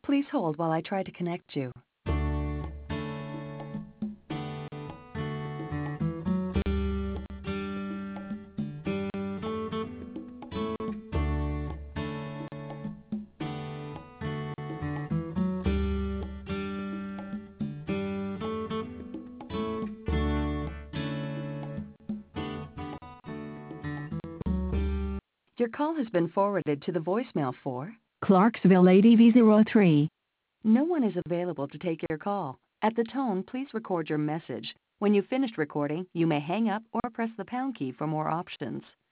Please hold while I try to connect you. Your call has been forwarded to the voicemail for Clarksville ADV03. No one is available to take your call. At the tone, please record your message. When you've finished recording, you may hang up or press the pound key for more options.